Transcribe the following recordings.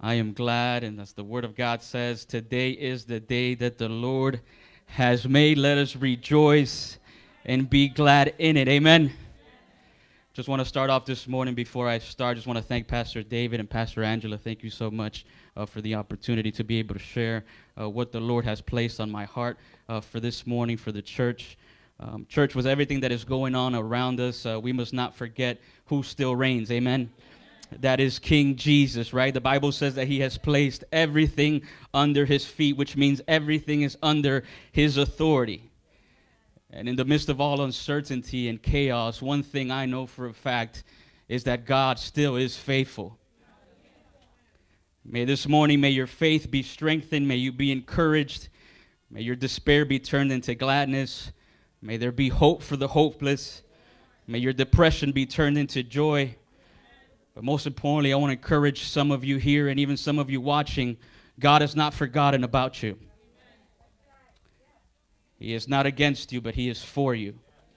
I am glad, and as the Word of God says, today is the day that the Lord has made. Let us rejoice and be glad in it. Amen. Just want to start off this morning. Before I start, just want to thank Pastor David and Pastor Angela. Thank you so much for the opportunity to be able to share what the Lord has placed on my heart for this morning for the church. Church, with everything that is going on around us, we must not forget who still reigns. Amen. That is King Jesus, right? The Bible says that he has placed everything under his feet, which means everything is under his authority. And in the midst of all uncertainty and chaos, one thing I know for a fact is that God still is faithful. May this morning, may your faith be strengthened. May you be encouraged. May your despair be turned into gladness. May there be hope for the hopeless. May your depression be turned into joy. But most importantly, I want to encourage some of you here and even some of you watching, God has not forgotten about you. He is not against you, but he is for you.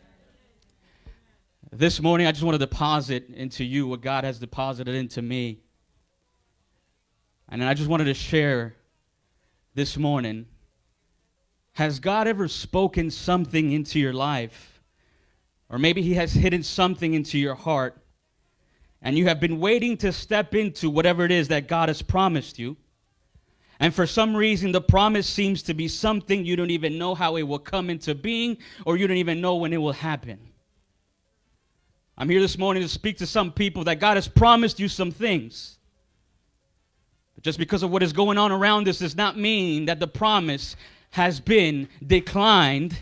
This morning, I just want to deposit into you what God has deposited into me. And I just wanted to share this morning, has God ever spoken something into your life? Or maybe he has hidden something into your heart, and you have been waiting to step into whatever it is that God has promised you. And for some reason, the promise seems to be something you don't even know how it will come into being, or you don't even know when it will happen. I'm here this morning to speak to some people that God has promised you some things. But just because of what is going on around us does not mean that the promise has been declined.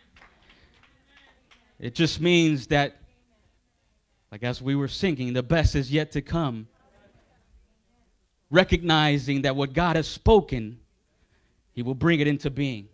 It just means that, like as we were singing, the best is yet to come. Recognizing that what God has spoken, he will bring it into being.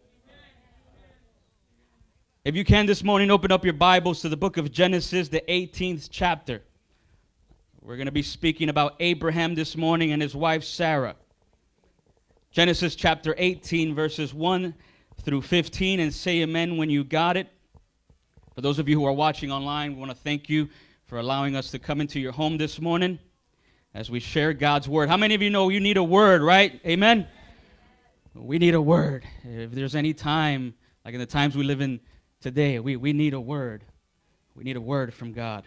If you can this morning, open up your Bibles to the book of Genesis, the 18th chapter. We're going to be speaking about Abraham this morning and his wife Sarah. Genesis chapter 18, verses 1 through 15, and say amen when you got it. For those of you who are watching online, we want to thank you for allowing us to come into your home this morning as we share God's word. How many of you know you need a word, right? Amen? We need a word. If there's any time, like in the times we live in today, we need a word. We need a word from God.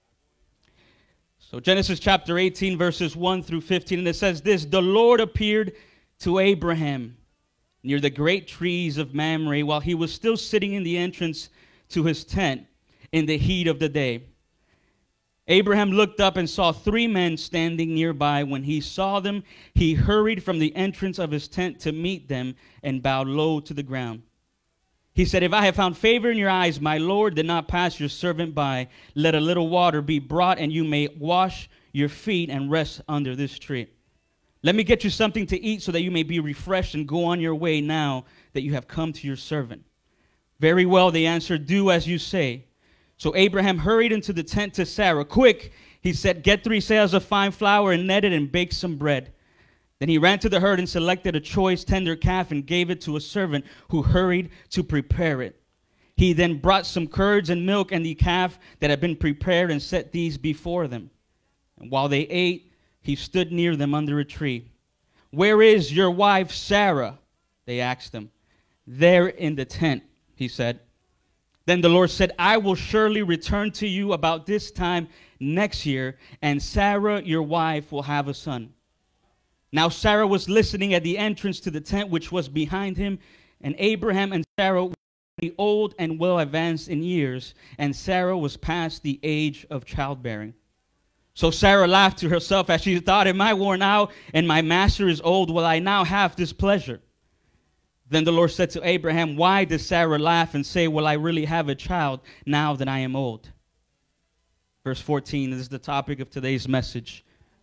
So Genesis chapter 18, verses 1 through 15, and it says this: The Lord appeared to Abraham near the great trees of Mamre while he was still sitting in the entrance to his tent in the heat of the day. Abraham looked up and saw 3 men standing nearby. When he saw them, he hurried from the entrance of his tent to meet them and bowed low to the ground. He said, "If I have found favor in your eyes, my Lord, did not pass your servant by. Let a little water be brought, and you may wash your feet and rest under this tree. Let me get you something to eat so that you may be refreshed and go on your way now that you have come to your servant." "Very well," they answered, "do as you say." So Abraham hurried into the tent to Sarah. "Quick," he said, "get 3 seahs of fine flour and knead it and bake some bread." Then he ran to the herd and selected a choice tender calf and gave it to a servant who hurried to prepare it. He then brought some curds and milk and the calf that had been prepared and set these before them. And while they ate, he stood near them under a tree. "Where is your wife Sarah?" they asked him. "There in the tent," he said. Then the Lord said, "I will surely return to you about this time next year, and Sarah, your wife, will have a son." Now Sarah was listening at the entrance to the tent which was behind him, and Abraham and Sarah were old and well advanced in years, and Sarah was past the age of childbearing. So Sarah laughed to herself as she thought, "Am I worn out, and my master is old? Will I now have this pleasure?" Then the Lord said to Abraham, "Why does Sarah laugh and say, 'Will I really have a child now that I am old?'" Verse 14, this is the topic of today's message.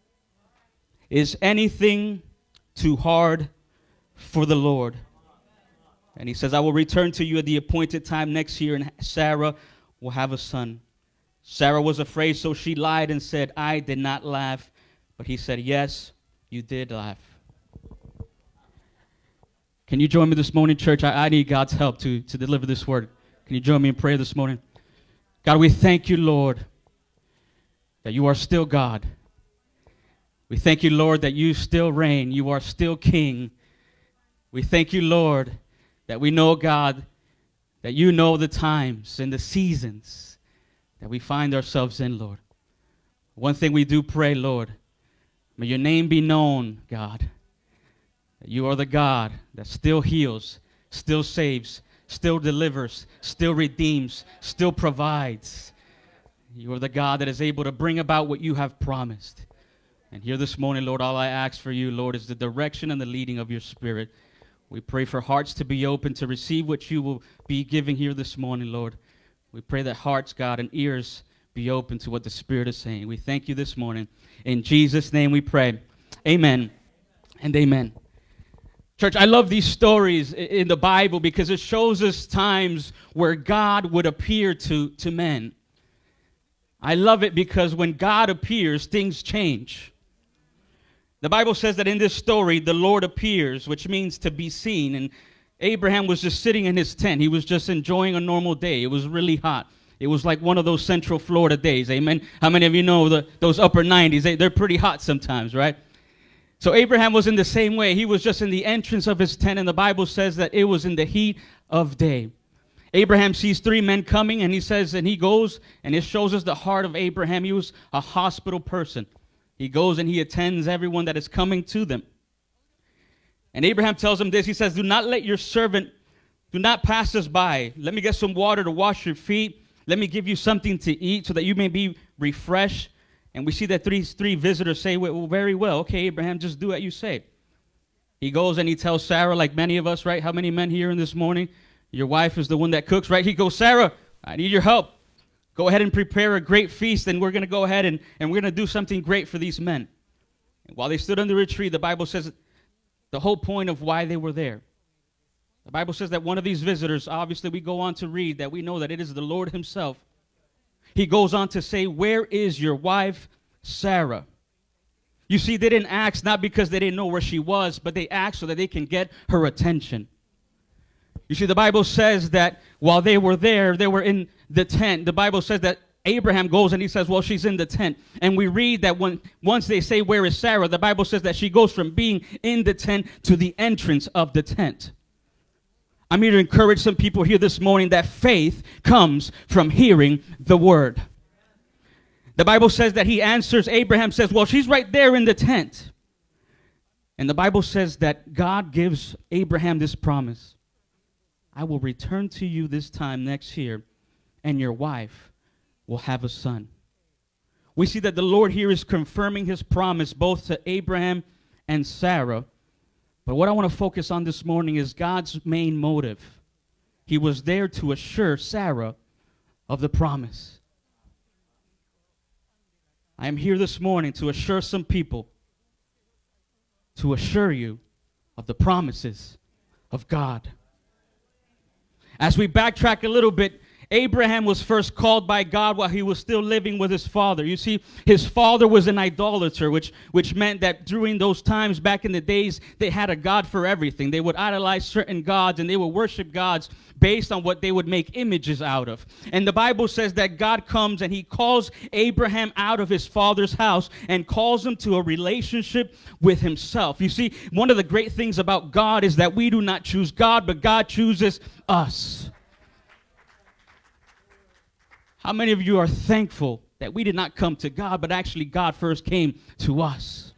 Is anything too hard for the Lord? And he says, "I will return to you at the appointed time next year, and Sarah will have a son." Sarah was afraid, so she lied and said, "I did not laugh." But he said, "Yes, you did laugh." Can you join me this morning, church? I need God's help to deliver this word. Can you join me in prayer this morning? God, we thank you, Lord, that you are still God. We thank you, Lord, that you still reign. You are still King. We thank you, Lord, that we know, God, that you know the times and the seasons that we find ourselves in, Lord. One thing we do pray, Lord, may your name be known, God, that you are the God that still heals, still saves, still delivers, still redeems, still provides. You are the God that is able to bring about what you have promised. And here this morning, Lord, all I ask for you, Lord, is the direction and the leading of your Spirit. We pray for hearts to be open to receive what you will be giving here this morning, Lord. We pray that hearts, God, and ears be open to what the Spirit is saying. We thank you this morning. In Jesus' name we pray. Amen and amen. Church, I love these stories in the Bible because it shows us times where God would appear to men. I love it because when God appears, things change. The Bible says that in this story, the Lord appears, which means to be seen. And Abraham was just sitting in his tent. He was just enjoying a normal day. It was really hot. It was like one of those Central Florida days, amen? How many of you know those upper 90s? They're pretty hot sometimes, right? So Abraham was in the same way. He was just in the entrance of his tent, and the Bible says that it was in the heat of day. Abraham sees three men coming, and he says, and he goes, and it shows us the heart of Abraham. He was a hospitable person. He goes and he attends everyone that is coming to them. And Abraham tells him this. He says, do not let your servant, do not pass us by. Let me get some water to wash your feet. Let me give you something to eat so that you may be refreshed. And we see that three visitors say, well, very well. Okay, Abraham, just do what you say. He goes and he tells Sarah, like many of us, right? How many men here in this morning? Your wife is the one that cooks, right? He goes, Sarah, I need your help. Go ahead and prepare a great feast, and we're going to go ahead and we're going to do something great for these men. And while they stood under a tree, the Bible says the whole point of why they were there. The Bible says that one of these visitors, obviously we go on to read that we know that it is the Lord himself. He goes on to say, where is your wife, Sarah? You see, they didn't ask not because they didn't know where she was, but they asked so that they can get her attention. You see, the Bible says that while they were there, they were in the tent. The Bible says that Abraham goes and he says, well, she's in the tent. And we read that once they say, where is Sarah? The Bible says that she goes from being in the tent to the entrance of the tent. I'm here to encourage some people here this morning that faith comes from hearing the word. The Bible says that he answers, Abraham says, well, she's right there in the tent. And the Bible says that God gives Abraham this promise. I will return to you this time next year, and your wife will have a son. We see that the Lord here is confirming his promise both to Abraham and Sarah. But what I want to focus on this morning is God's main motive. He was there to assure Sarah of the promise. I am here this morning to assure some people, to assure you of the promises of God. As we backtrack a little bit, Abraham was first called by God while he was still living with his father. You see, his father was an idolater, which meant that during those times back in the days, they had a god for everything. They would idolize certain gods, and they would worship gods based on what they would make images out of. And the Bible says that God comes and he calls Abraham out of his father's house and calls him to a relationship with himself. You see, one of the great things about God is that we do not choose God, but God chooses us. How many of you are thankful that we did not come to God, but actually God first came to us?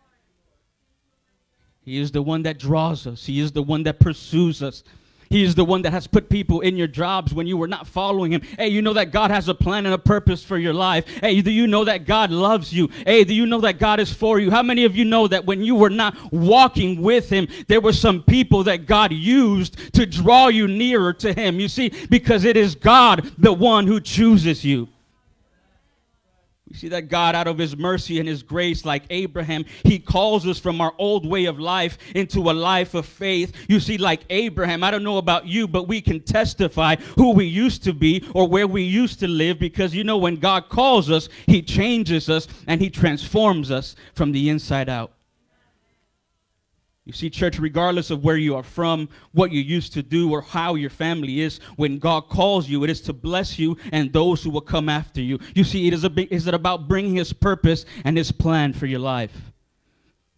He is the one that draws us. He is the one that pursues us. He is the one that has put people in your jobs when you were not following him. Hey, you know that God has a plan and a purpose for your life. Hey, do you know that God loves you? Hey, do you know that God is for you? How many of you know that when you were not walking with him, there were some people that God used to draw you nearer to him? You see, because it is God, the one who chooses you. We see that God, out of his mercy and his grace, like Abraham, he calls us from our old way of life into a life of faith. You see, like Abraham, I don't know about you, but we can testify who we used to be or where we used to live, because, you know, when God calls us, he changes us and he transforms us from the inside out. You see, church, regardless of where you are from, what you used to do, or how your family is, when God calls you, it is to bless you and those who will come after you. You see, it is about bringing his purpose and his plan for your life.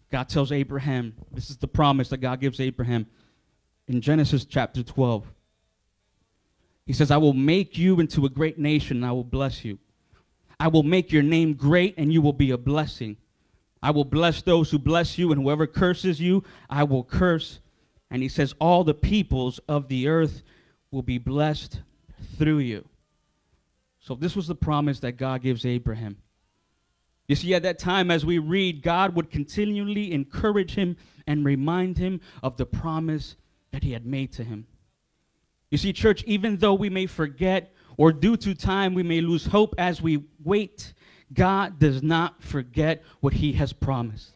God tells Abraham, this is the promise that God gives Abraham in Genesis chapter 12. He says, I will make you into a great nation, and I will bless you. I will make your name great, and you will be a blessing. I will bless those who bless you, and whoever curses you, I will curse. And he says, all the peoples of the earth will be blessed through you. So this was the promise that God gives Abraham. You see, at that time, as we read, God would continually encourage him and remind him of the promise that he had made to him. You see, church, even though we may forget or due to time we may lose hope as we wait, God does not forget what he has promised.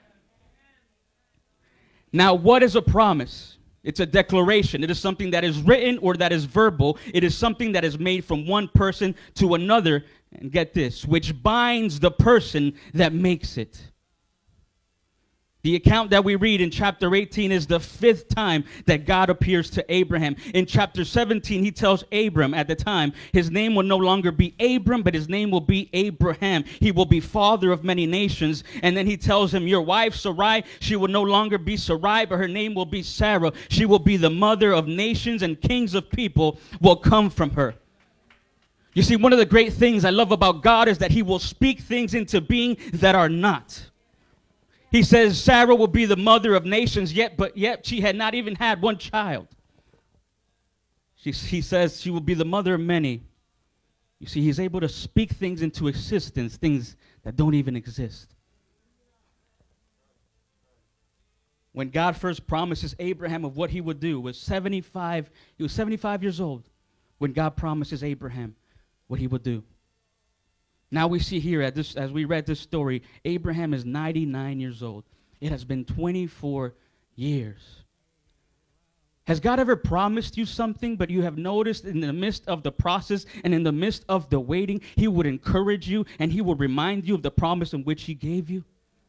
Now, what is a promise? It's a declaration. It is something that is written or that is verbal. It is something that is made from one person to another. And get this, which binds the person that makes it. The account that we read in chapter 18 is the 5th time that God appears to Abraham. In chapter 17, he tells Abram at the time, his name will no longer be Abram, but his name will be Abraham. He will be father of many nations. And then he tells him, your wife Sarai, she will no longer be Sarai, but her name will be Sarah. She will be the mother of nations, and kings of people will come from her. You see, one of the great things I love about God is that he will speak things into being that are not. He says Sarah will be the mother of nations, yet she had not even had one child. He says she will be the mother of many. You see, he's able to speak things into existence, things that don't even exist. When God first promises Abraham of what he would do, he was 75 years old when God promises Abraham what he would do. Now we see here as we read this story, Abraham is 99 years old. It has been 24 years. Has God ever promised you something, but you have noticed in the midst of the process and in the midst of the waiting, he would encourage you and he would remind you of the promise in which he gave you?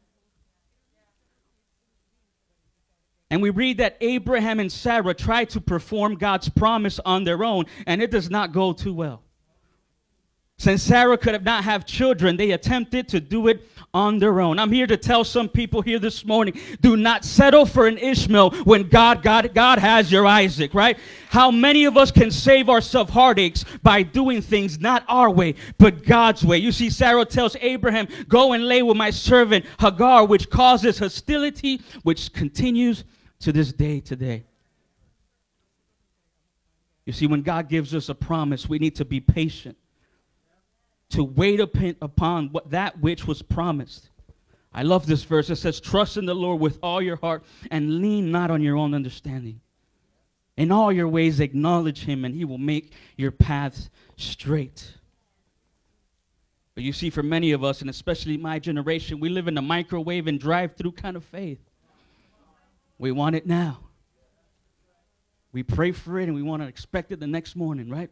And we read that Abraham and Sarah tried to perform God's promise on their own, and it does not go too well. Since Sarah could not have children, they attempted to do it on their own. I'm here to tell some people here this morning, do not settle for an Ishmael when God has your Isaac, right? How many of us can save ourselves heartaches by doing things not our way, but God's way? You see, Sarah tells Abraham, go and lay with my servant Hagar, which causes hostility, which continues to this day today. You see, when God gives us a promise, we need to be patient, to wait upon that which was promised. I love this verse. It says, trust in the Lord with all your heart and lean not on your own understanding. In all your ways acknowledge him, and he will make your paths straight. But you see, for many of us, and especially my generation, we live in a microwave and drive-through kind of faith. We want it now. We pray for it and we want to expect it the next morning, right?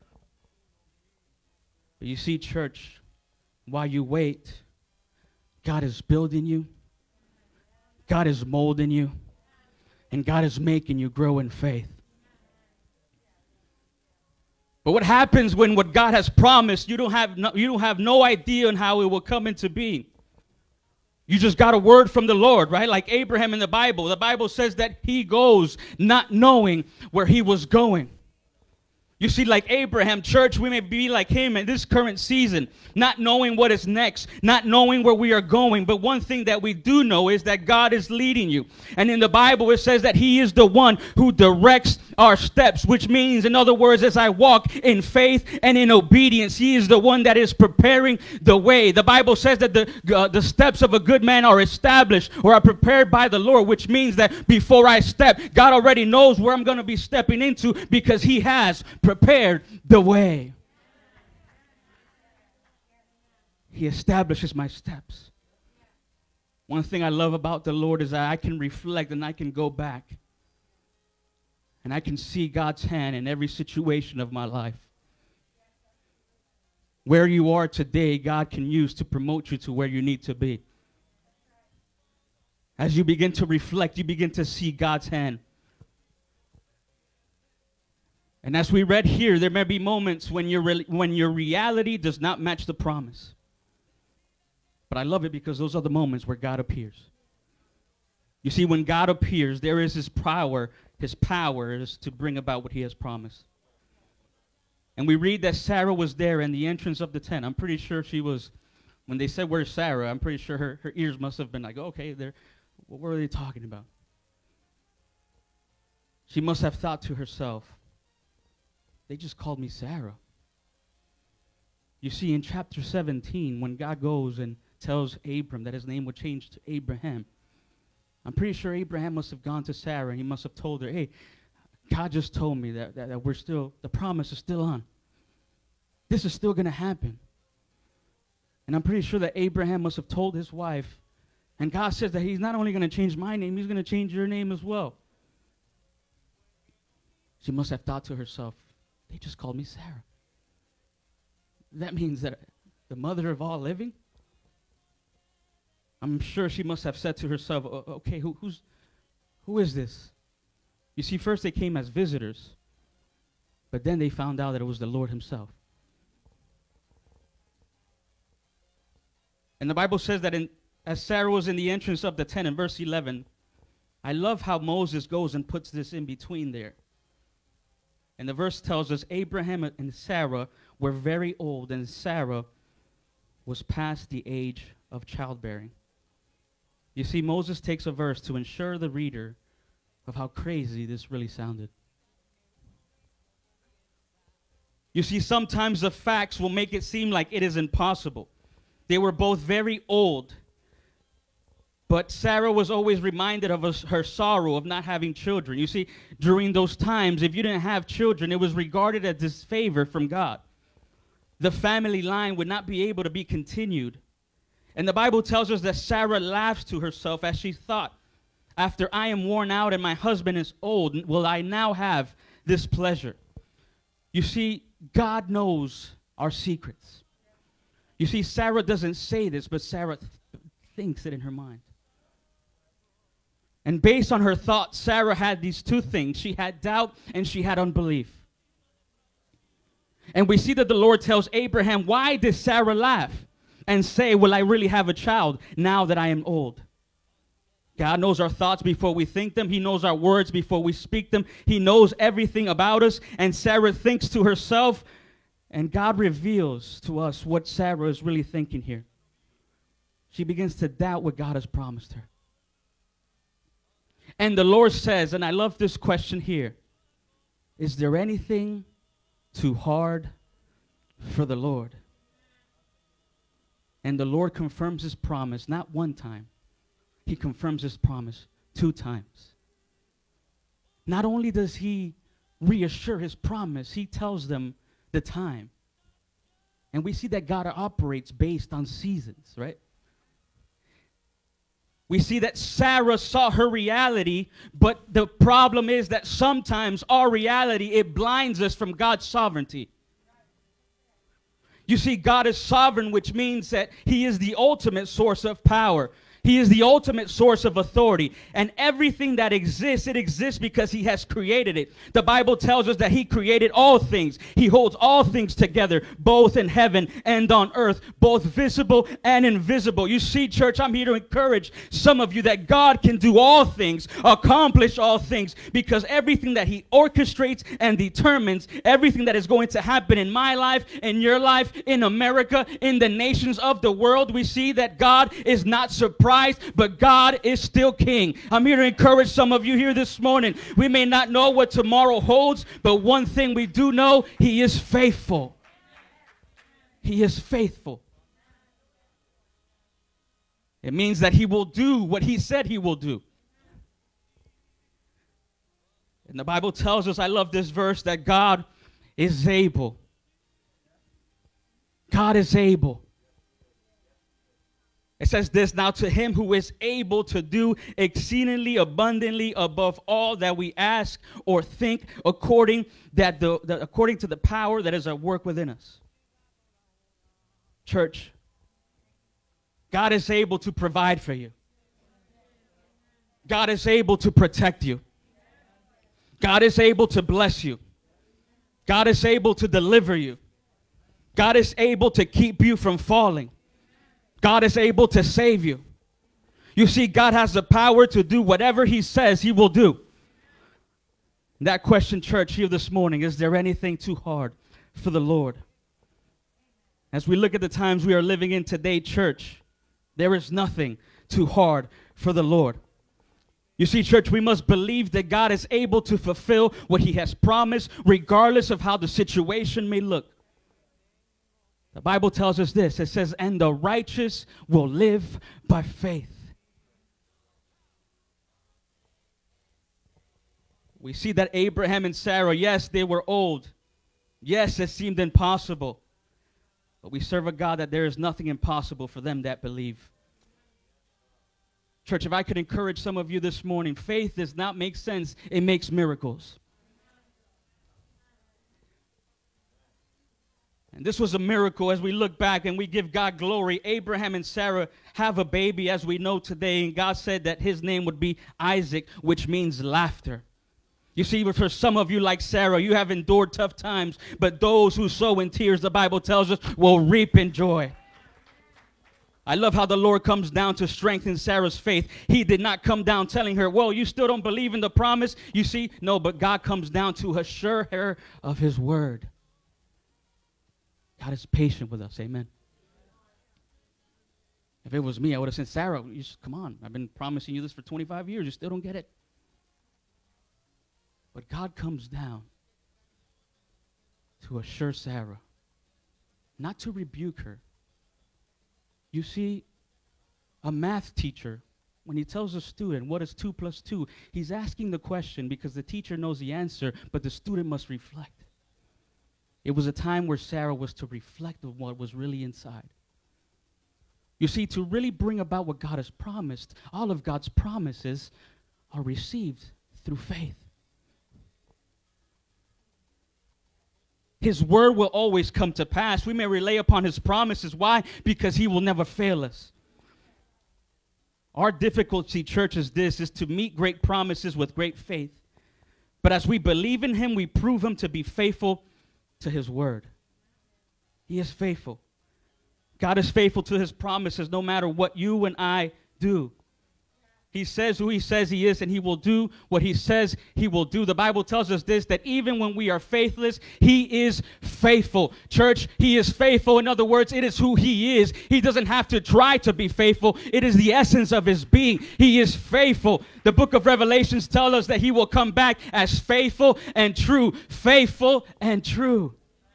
But you see, church, while you wait, God is building you, God is molding you, and God is making you grow in faith. But what happens when what God has promised, you don't have no idea on how it will come into being? You just got a word from the Lord, right? Like Abraham in the Bible. The Bible says that he goes not knowing where he was going. You see, like Abraham, church, we may be like him in this current season, not knowing what is next, not knowing where we are going. But one thing that we do know is that God is leading you. And in the Bible, it says that he is the one who directs our steps, which means, in other words, as I walk in faith and in obedience, he is the one that is preparing the way. The Bible says that the steps of a good man are established or are prepared by the Lord, which means that before I step, God already knows where I'm going to be stepping into because he has prepared the way. He establishes my steps. One thing I love about the Lord is that I can reflect and I can go back and I can see God's hand in every situation of my life. Where you are today, God can use to promote you to where you need to be. As you begin to reflect, you begin to see God's hand. And as we read here, there may be moments when your reality does not match the promise. But I love it because those are the moments where God appears. You see, when God appears, there is his power. His power is to bring about what he has promised. And we read that Sarah was there in the entrance of the tent. I'm pretty sure she was, when they said, "Where's Sarah?" I'm pretty sure her ears must have been like, okay, what were they talking about? She must have thought to herself, they just called me Sarah. You see, in chapter 17, when God goes and tells Abram that his name would change to Abraham, I'm pretty sure Abraham must have gone to Sarah and he must have told her, hey, God just told me that we're still, the promise is still on. This is still going to happen. And I'm pretty sure that Abraham must have told his wife, and God says that he's not only going to change my name, he's going to change your name as well. She must have thought to herself, they just called me Sarah. That means that the mother of all living? I'm sure she must have said to herself, okay, who is this? You see, first they came as visitors, but then they found out that it was the Lord himself. And the Bible says that as Sarah was in the entrance of the tent in verse 11, I love how Moses goes and puts this in between there. And the verse tells us Abraham and Sarah were very old, and Sarah was past the age of childbearing. You see, Moses takes a verse to ensure the reader of how crazy this really sounded. You see, sometimes the facts will make it seem like it is impossible. They were both very old, but Sarah was always reminded of her sorrow of not having children. You see, during those times, if you didn't have children, it was regarded as disfavor from God. The family line would not be able to be continued. And the Bible tells us that Sarah laughs to herself as she thought, after I am worn out and my husband is old, will I now have this pleasure? You see, God knows our secrets. You see, Sarah doesn't say this, but Sarah thinks it in her mind. And based on her thoughts, Sarah had these two things. She had doubt and she had unbelief. And we see that the Lord tells Abraham, why did Sarah laugh and say, will I really have a child now that I am old? God knows our thoughts before we think them. He knows our words before we speak them. He knows everything about us. And Sarah thinks to herself, and God reveals to us what Sarah is really thinking here. She begins to doubt what God has promised her. And the Lord says, and I love this question here, is there anything too hard for the Lord? And the Lord confirms his promise, not one time. He confirms his promise 2 times. Not only does he reassure his promise, he tells them the time. And we see that God operates based on seasons, right? We see that Sarah saw her reality, but the problem is that sometimes our reality, it blinds us from God's sovereignty. You see, God is sovereign, which means that he is the ultimate source of power. He is the ultimate source of authority. And everything that exists, it exists because he has created it. The Bible tells us that he created all things. He holds all things together, both in heaven and on earth, both visible and invisible. You see, church, I'm here to encourage some of you that God can do all things, accomplish all things, because everything that he orchestrates and determines, everything that is going to happen in my life, in your life, in America, in the nations of the world, we see that God is not surprised, but God is still king. I'm here to encourage some of you here this morning. We may not know what tomorrow holds, but one thing we do know, he is faithful. He is faithful. It means that he will do what he said he will do. And the Bible tells us, I love this verse, that God is able. God is able. It says this, now to him who is able to do exceedingly abundantly above all that we ask or think, according to the power that is at work within us. Church, God is able to provide for you. God is able to protect you. God is able to bless you. God is able to deliver you. God is able to keep you from falling. God is able to save you. You see, God has the power to do whatever he says he will do. That question, church, here this morning, is there anything too hard for the Lord? As we look at the times we are living in today, church, there is nothing too hard for the Lord. You see, church, we must believe that God is able to fulfill what he has promised, regardless of how the situation may look. The Bible tells us this. It says, and the righteous will live by faith. We see that Abraham and Sarah, yes, they were old. Yes, it seemed impossible. But we serve a God that there is nothing impossible for them that believe. Church, if I could encourage some of you this morning, faith does not make sense. It makes miracles. And this was a miracle as we look back and we give God glory. Abraham and Sarah have a baby, as we know today, and God said that his name would be Isaac, which means laughter. You see, for some of you, like Sarah, you have endured tough times, but those who sow in tears, the Bible tells us, will reap in joy. I love how the Lord comes down to strengthen Sarah's faith. He did not come down telling her, well, you still don't believe in the promise. You see, no, but God comes down to assure her of his word. God is patient with us, amen. If it was me, I would have said, Sarah, come on, I've been promising you this for 25 years. You still don't get it. But God comes down to assure Sarah, not to rebuke her. You see, a math teacher, when he tells a student, what is 2 plus 2, he's asking the question because the teacher knows the answer, but the student must reflect. It was a time where Sarah was to reflect on what was really inside. You see, to really bring about what God has promised, all of God's promises are received through faith. His word will always come to pass. We may rely upon his promises. Why? Because he will never fail us. Our difficulty, church, is to meet great promises with great faith. But as we believe in him, we prove him to be faithful to his word. He is faithful. God is faithful to his promises no matter what you and I do. He says who he says he is, and he will do what he says he will do. The Bible tells us this, that even when we are faithless, he is faithful. Church, he is faithful. In other words, it is who he is. He doesn't have to try to be faithful. It is the essence of his being. He is faithful. The book of Revelations tells us that he will come back as faithful and true. Faithful and true.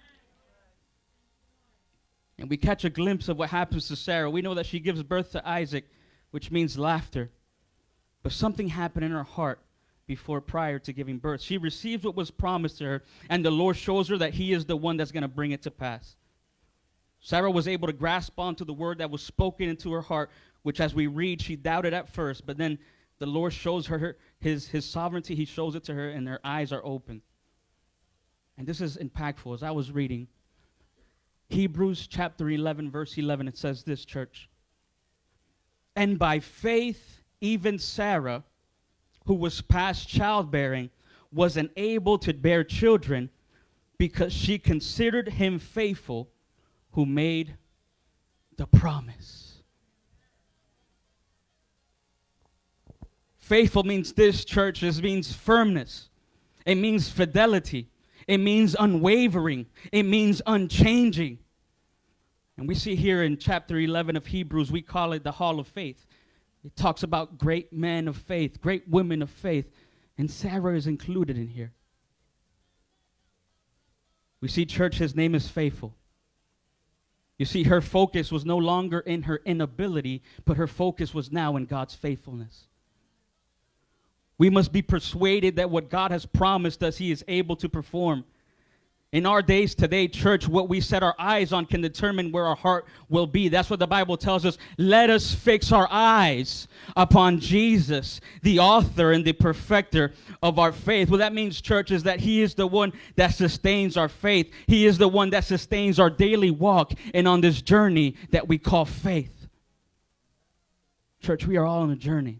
And we catch a glimpse of what happens to Sarah. We know that she gives birth to Isaac, which means laughter. But something happened in her heart prior to giving birth. She receives what was promised to her, and the Lord shows her that he is the one that's going to bring it to pass. Sarah was able to grasp onto the word that was spoken into her heart, which as we read, she doubted at first, but then the Lord shows her his sovereignty. He shows it to her, and her eyes are open. And this is impactful. As I was reading Hebrews chapter 11, verse 11, it says this, church. And by faith, even Sarah, who was past childbearing, was unable to bear children because she considered him faithful who made the promise. Faithful means this, church. It means firmness. It means fidelity. It means unwavering. It means unchanging. And we see here in chapter 11 of Hebrews, we call it the Hall of Faith. It talks about great men of faith, great women of faith, and Sarah is included in here. We see, church, his name is faithful. You see, her focus was no longer in her inability, but her focus was now in God's faithfulness. We must be persuaded that what God has promised us, he is able to perform. In our days today, church, what we set our eyes on can determine where our heart will be. That's what the Bible tells us. Let us fix our eyes upon Jesus, the author and the perfecter of our faith. Well, that means, church, is that he is the one that sustains our faith. He is the one that sustains our daily walk and on this journey that we call faith. Church, we are all on a journey.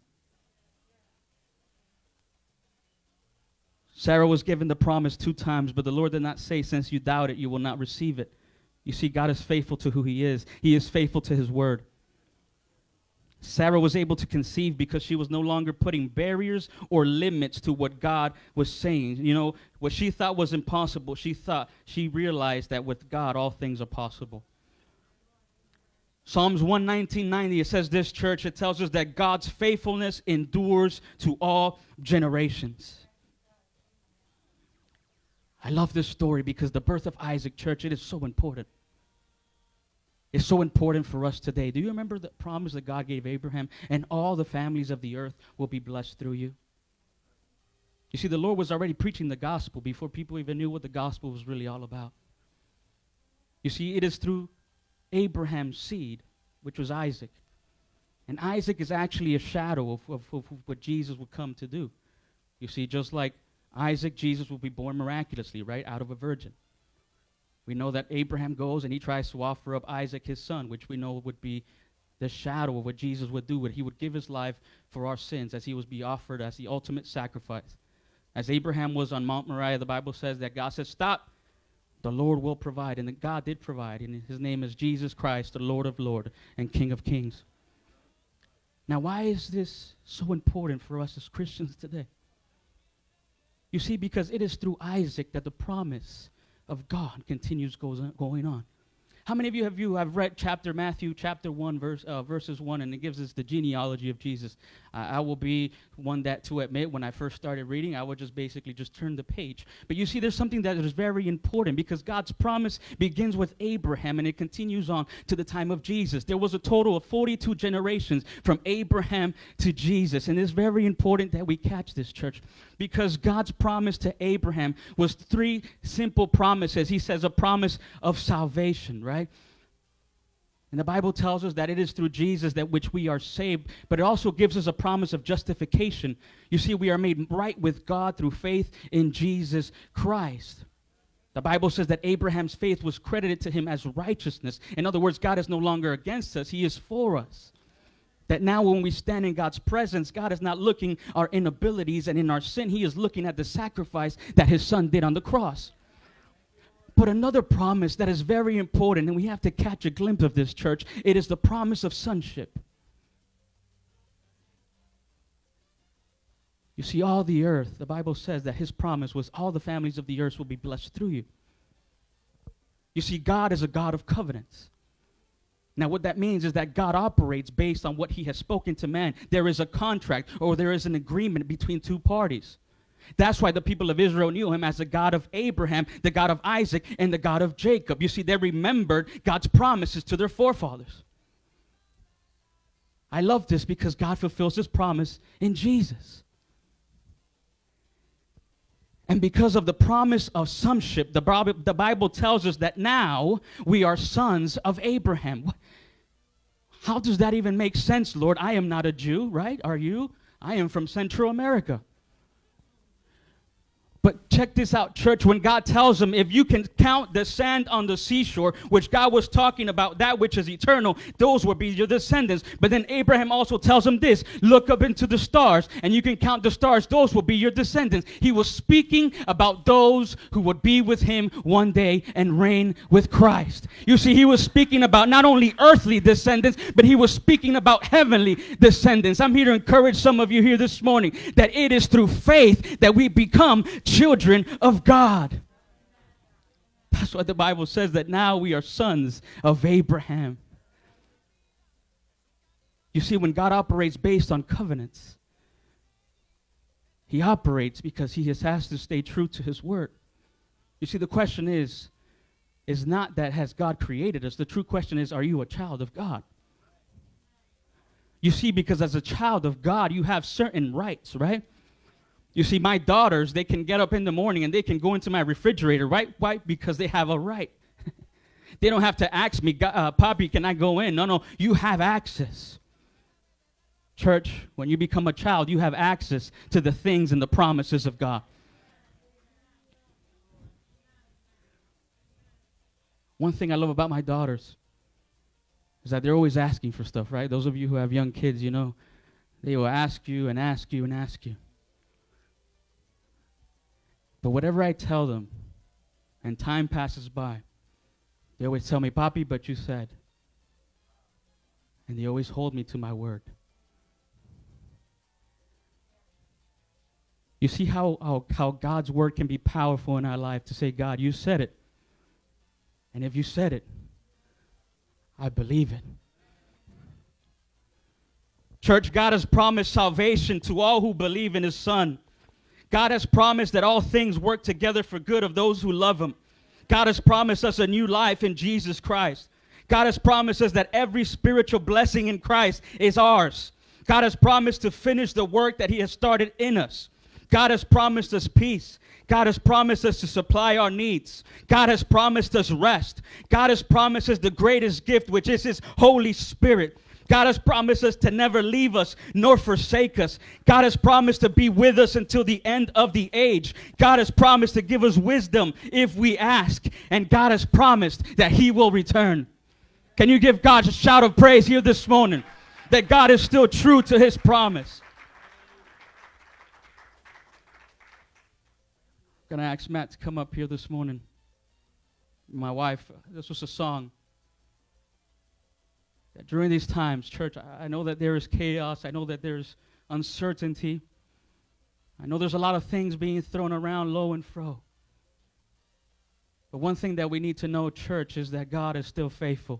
Sarah was given the promise 2 times, but the Lord did not say, since you doubt it, you will not receive it. You see, God is faithful to who he is. He is faithful to his word. Sarah was able to conceive because she was no longer putting barriers or limits to what God was saying. You know, what she thought was impossible, she realized that with God, all things are possible. Psalms 119:90, it says this, church, it tells us that God's faithfulness endures to all generations. I love this story because the birth of Isaac, church, it is so important. It's so important for us today. Do you remember the promise that God gave Abraham? And all the families of the earth will be blessed through you. You see, the Lord was already preaching the gospel before people even knew what the gospel was really all about. You see, it is through Abraham's seed, which was Isaac. And Isaac is actually a shadow of what Jesus would come to do. You see, just like Isaac, Jesus will be born miraculously, right, out of a virgin. We know that Abraham goes and he tries to offer up Isaac, his son, which we know would be the shadow of what Jesus would do. He would give his life for our sins as he was be offered as the ultimate sacrifice. As Abraham was on Mount Moriah, the Bible says that God said, stop, the Lord will provide. And that God did provide. And his name is Jesus Christ, the Lord of Lords and King of Kings. Now, why is this so important for us as Christians today? You see, because it is through Isaac that the promise of God continues going on. How many of you have read Matthew chapter 1, verses 1, and it gives us the genealogy of Jesus? I will be one to admit when I first started reading, I would just basically just turn the page. But you see, there's something that is very important because God's promise begins with Abraham and it continues on to the time of Jesus. There was a total of 42 generations from Abraham to Jesus. And it's very important that we catch this, church, because God's promise to Abraham was 3 simple promises. He says a promise of salvation, right? And the Bible tells us that it is through Jesus that which we are saved, but it also gives us a promise of justification. You see, we are made right with God through faith in Jesus Christ. The Bible says that Abraham's faith was credited to him as righteousness. In other words, God is no longer against us. He is for us. That now when we stand in God's presence, God is not looking our inabilities and in our sin. He is looking at the sacrifice that his son did on the cross. But another promise that is very important, and we have to catch a glimpse of this, church, it is the promise of sonship. You see, all the earth, the Bible says that his promise was all the families of the earth will be blessed through you. You see, God is a God of covenants. Now, what that means is that God operates based on what he has spoken to man. There is a contract or there is an agreement between 2 parties. That's why the people of Israel knew him as the God of Abraham, the God of Isaac, and the God of Jacob. You see, they remembered God's promises to their forefathers. I love this because God fulfills his promise in Jesus. And because of the promise of sonship, the Bible tells us that now we are sons of Abraham. How does that even make sense, Lord? I am not a Jew, right? Are you? I am from Central America. But check this out, church. When God tells them, if you can count the sand on the seashore, which God was talking about, that which is eternal, those will be your descendants. But then Abraham also tells them this, look up into the stars, and you can count the stars. Those will be your descendants. He was speaking about those who would be with him one day and reign with Christ. You see, he was speaking about not only earthly descendants, but he was speaking about heavenly descendants. I'm here to encourage some of you here this morning that it is through faith that we become children of God. That's what the Bible says, that now we are sons of Abraham. You see, when God operates based on covenants, he operates because he has to stay true to his word. You see, the question is not that has God created us. The true question is, are you a child of God? You see, because as a child of God, you have certain rights, right? You see, my daughters, they can get up in the morning and they can go into my refrigerator, right? Why? Because they have a right. They don't have to ask me, Poppy, can I go in? No, you have access. Church, when you become a child, you have access to the things and the promises of God. One thing I love about my daughters is that they're always asking for stuff, right? Those of you who have young kids, you know, they will ask you and ask you and ask you. But whatever I tell them, and time passes by, they always tell me, Papi, but you said. And they always hold me to my word. You see how God's word can be powerful in our life to say, God, you said it. And if you said it, I believe it. Church, God has promised salvation to all who believe in his Son. God has promised that all things work together for good of those who love him. God has promised us a new life in Jesus Christ. God has promised us that every spiritual blessing in Christ is ours. God has promised to finish the work that he has started in us. God has promised us peace. God has promised us to supply our needs. God has promised us rest. God has promised us the greatest gift, which is his Holy Spirit. God has promised us to never leave us nor forsake us. God has promised to be with us until the end of the age. God has promised to give us wisdom if we ask. And God has promised that he will return. Can you give God a shout of praise here this morning? That God is still true to his promise. I'm going to ask Matt to come up here this morning. My wife, this was a song. That during these times, church, I know that there is chaos. I know that there's uncertainty. I know there's a lot of things being thrown around low and fro. But one thing that we need to know, church, is that God is still faithful.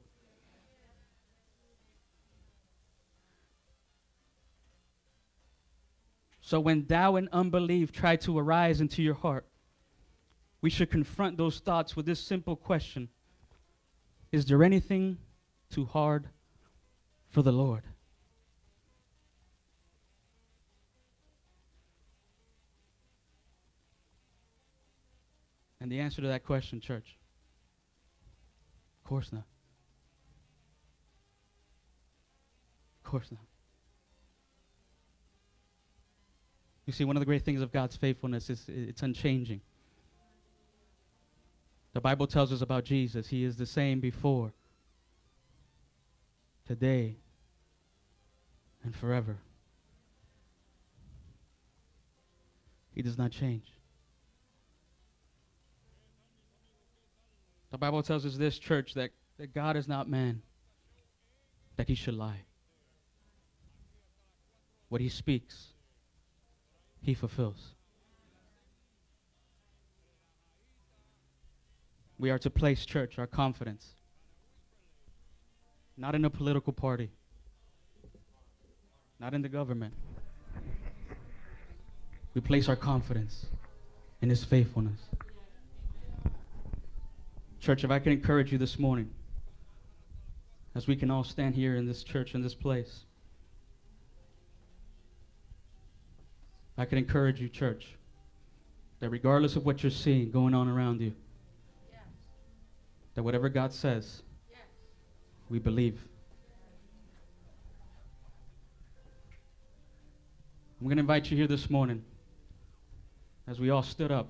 So when doubt and unbelief try to arise into your heart, we should confront those thoughts with this simple question. Is there anything too hard for the Lord? And the answer to that question, church, of course not. Of course not. You see, one of the great things of God's faithfulness is it's unchanging. The Bible tells us about Jesus. He is the same before, today, and forever. He does not change. The Bible tells us this, church, that God is not man, that he should lie. What he speaks, he fulfills. We are to place, church, our confidence not in a political party, not in the government. We place our confidence in his faithfulness. Church, if I can encourage you this morning, as we can all stand here in this church, in this place, I can encourage you, church, that regardless of what you're seeing going on around you, that whatever God says, we believe. I'm going to invite you here this morning, as we all stood up.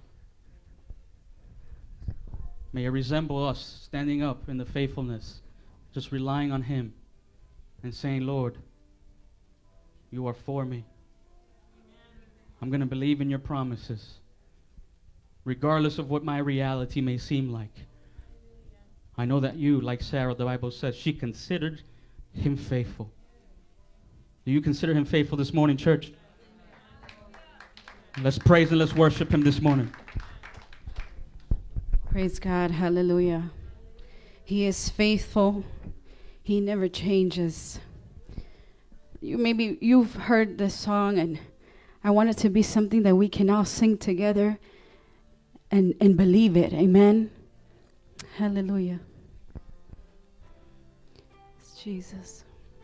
May it resemble us standing up in the faithfulness, just relying on him and saying, Lord, you are for me. I'm going to believe in your promises, regardless of what my reality may seem like. I know that you, like Sarah, the Bible says, she considered him faithful. Do you consider him faithful this morning, church? Let's praise and let's worship him this morning. Praise God. Hallelujah. He is faithful. He never changes. Maybe you've heard this song, and I want it to be something that we can all sing together and believe it. Amen. Hallelujah. It's Jesus.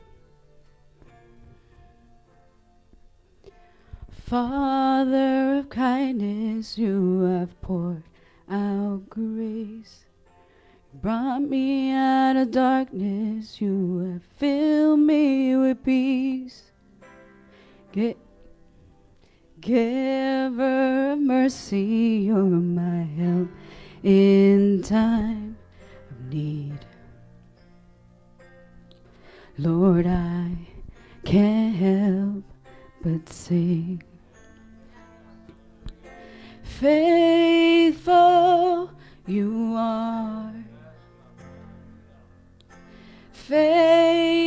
Father of kindness, you have poured out grace. Brought me out of darkness, you have filled me with peace. Giver of mercy, you're my help in time of need. Lord, I can't help but sing. Faithful you are,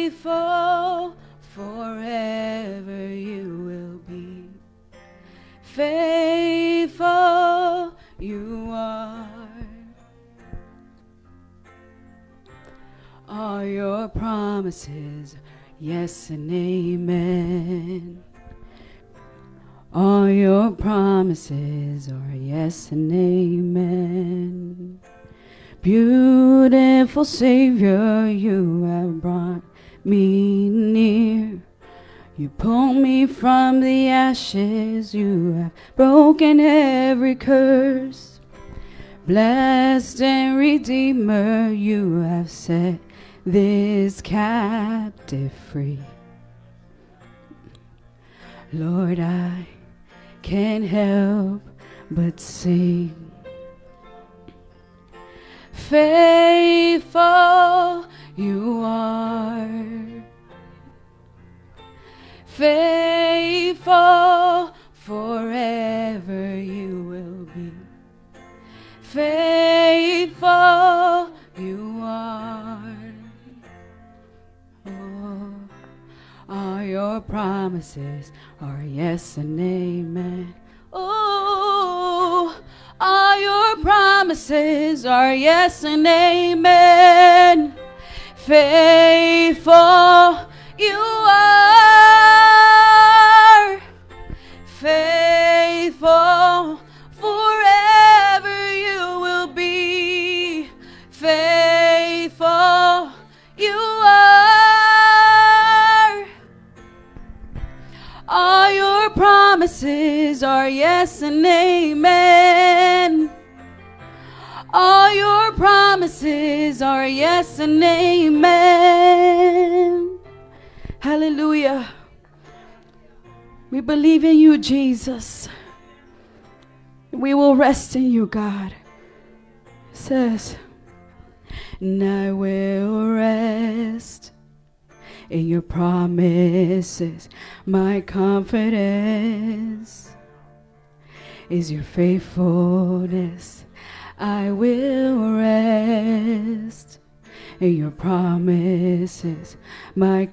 faithful forever you will be. Faithful you are. All your promises, yes and amen. All your promises are yes and amen. Beautiful Savior, you have brought me near. You pulled me from the ashes, you have broken every curse. Blessed and Redeemer, you have set this captive free. Lord, I can't help but sing. Faithful you are. Faithful forever you will be. Faithful you are. Oh, all your promises are yes and amen. Oh, all your promises are yes and amen. Faithful you are. Faithful forever you will be. Faithful you are. All your promises are yes and amen. All your promises are yes and amen. Hallelujah. We believe in you, Jesus. We will rest in you, God. It says, and I will rest in your promises. My confidence is your faithfulness. I will rest in your promises. My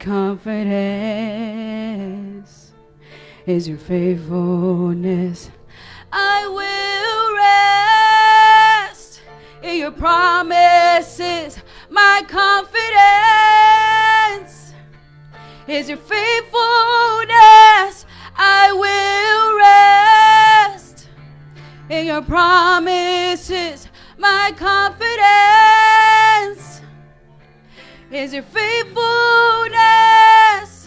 confidence is your faithfulness. I will rest in your promises. My confidence is your faithfulness. I will rest in your promises. My confidence is your faithfulness.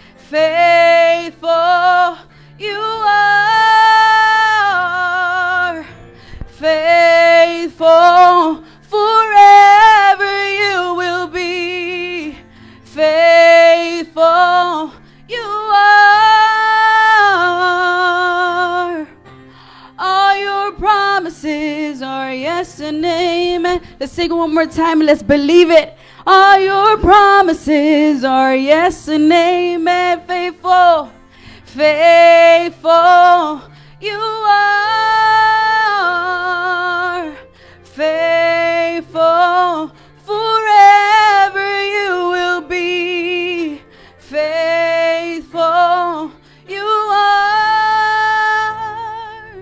Faithful you are. Faithful forever you will be. Faithful you are. All your promises are yes and amen. Let's sing it one more time and let's believe it. All your promises are yes and amen. Faithful, faithful you are. Faithful forever you will be. Faithful you are.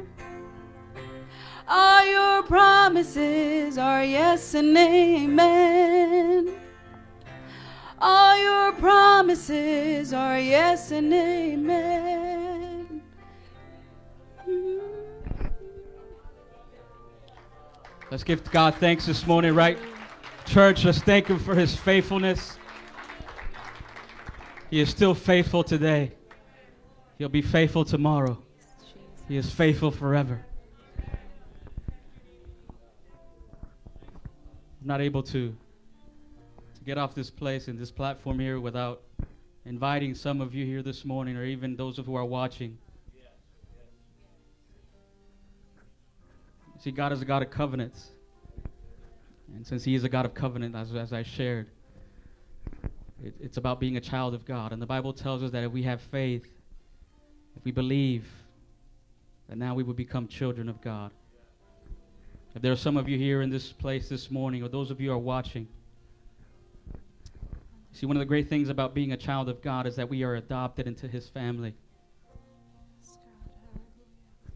All your promises are yes and amen. All your promises are yes and amen. Let's give God thanks this morning, right? Church, let's thank him for his faithfulness. He is still faithful today. He'll be faithful tomorrow. He is faithful forever. I'm not able to get off this place and this platform here without inviting some of you here this morning, or even those who are watching. See, God is a God of covenants. And since he is a God of covenant, as I shared, it's about being a child of God. And the Bible tells us that if we have faith, if we believe, that now we will become children of God. If there are some of you here in this place this morning, or those of you who are watching, see, one of the great things about being a child of God is that we are adopted into his family.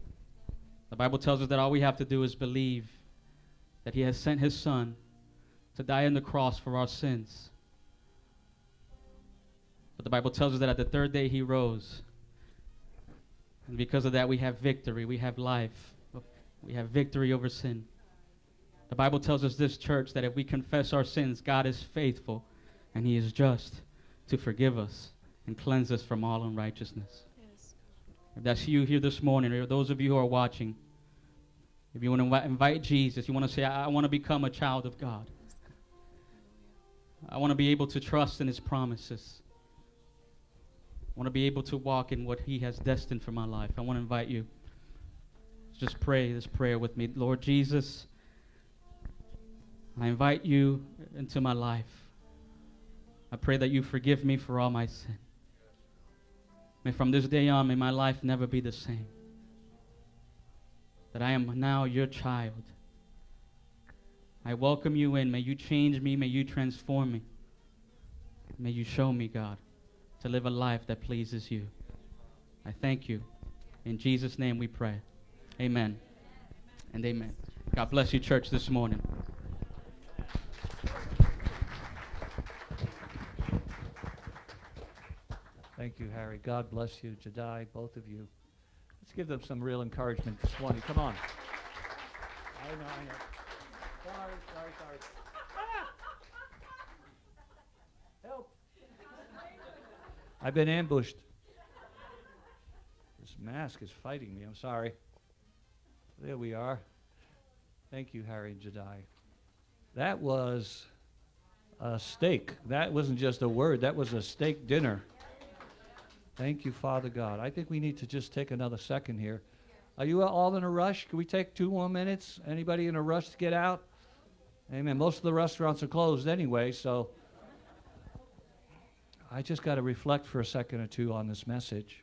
The Bible tells us that all we have to do is believe that he has sent his Son to die on the cross for our sins. But the Bible tells us that at the third day he rose. And because of that, we have victory. We have life. We have victory over sin. The Bible tells us, this church, that if we confess our sins, God is faithful and he is just to forgive us and cleanse us from all unrighteousness. Yes. If that's you here this morning, or those of you who are watching, if you want to invite Jesus, you want to say, I want to become a child of God. I want to be able to trust in his promises. I want to be able to walk in what he has destined for my life. I want to invite you. Just pray this prayer with me. Lord Jesus, I invite you into my life. I pray that you forgive me for all my sin. May from this day on, may my life never be the same. That I am now your child. I welcome you in. May you change me. May you transform me. May you show me, God, to live a life that pleases you. I thank you. In Jesus' name we pray. Amen and amen. God bless you, church, this morning. Thank you, Harry. God bless you, Jedi, both of you. Let's give them some real encouragement this morning. Come on. I know. Sorry. Help. I've been ambushed. This mask is fighting me. I'm sorry. There we are. Thank you, Harry and Jedi. That was a steak. That wasn't just a word. That was a steak dinner. Thank you, Father God. I think we need to just take another second here. Are you all in a rush? Can we take 2 more minutes? Anybody in a rush to get out? Amen. Most of the restaurants are closed anyway, so I just got to reflect for a second or two on this message.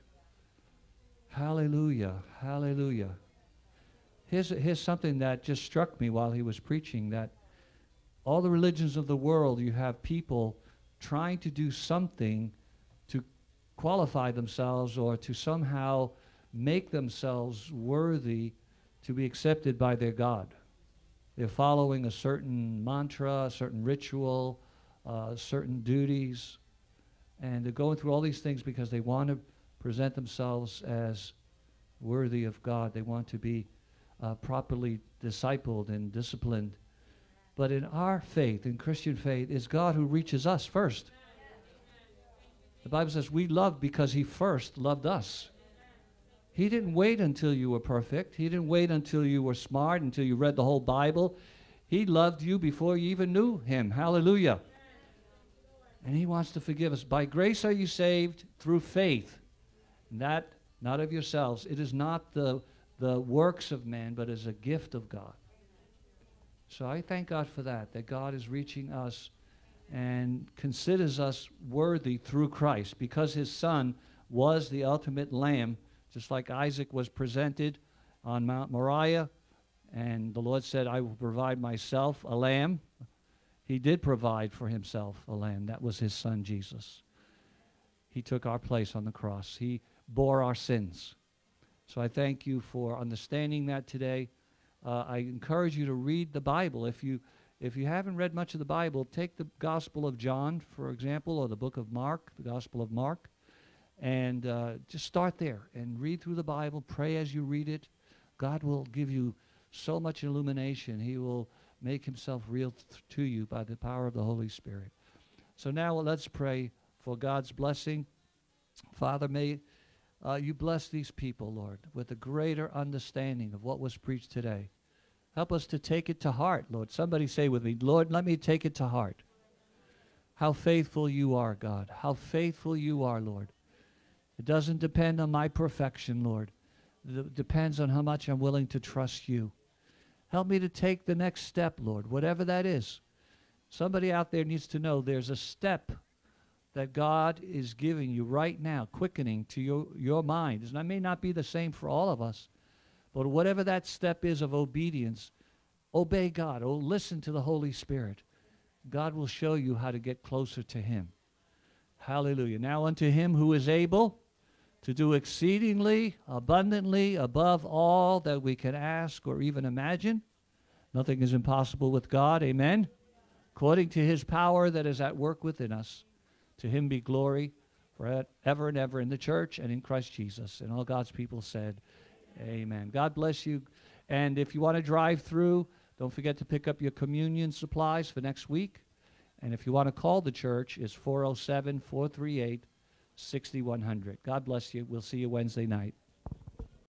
Hallelujah. Hallelujah. Here's something that just struck me while he was preaching, that all the religions of the world, you have people trying to do something to qualify themselves or to somehow make themselves worthy to be accepted by their God. They're following a certain mantra, a certain ritual, certain duties, and they're going through all these things because they want to present themselves as worthy of God. They want to be properly discipled and disciplined. But in our faith, in Christian faith, it's God who reaches us first. The Bible says we love because he first loved us. He didn't wait until you were perfect. He didn't wait until you were smart, until you read the whole Bible. He loved you before you even knew him. Hallelujah. And he wants to forgive us. By grace are you saved through faith. And that, not of yourselves. It is not the works of man, but is a gift of God. So I thank God for that God is reaching us and considers us worthy through Christ, because his Son was the ultimate lamb, just like Isaac was presented on Mount Moriah, and the Lord said, I will provide myself a lamb. He did provide for himself a lamb. That was his Son, Jesus. He took our place on the cross. He bore our sins. So I thank you for understanding that today. I encourage you to read the Bible. If you haven't read much of the Bible, take the Gospel of John, for example, or the book of Mark, the Gospel of Mark, and just start there and read through the Bible. Pray as you read it. God will give you so much illumination. He will make himself real to you by the power of the Holy Spirit. So now let's pray for God's blessing. Father, may you bless these people, Lord, with a greater understanding of what was preached today. Help us to take it to heart, Lord. Somebody say with me, Lord, let me take it to heart. How faithful you are, God. How faithful you are, Lord. It doesn't depend on my perfection, Lord. It depends on how much I'm willing to trust you. Help me to take the next step, Lord, whatever that is. Somebody out there needs to know there's a step that God is giving you right now, quickening to your mind. And it may not be the same for all of us, but whatever that step is of obedience, obey God. Oh, listen to the Holy Spirit. God will show you how to get closer to him. Hallelujah. Now unto him who is able to do exceedingly, abundantly, above all that we can ask or even imagine. Nothing is impossible with God, amen? According to his power that is at work within us. To him be glory forever and ever in the church and in Christ Jesus. And all God's people said, amen. God bless you. And if you want to drive through, don't forget to pick up your communion supplies for next week. And if you want to call the church, it's 407-438-6100. God bless you. We'll see you Wednesday night.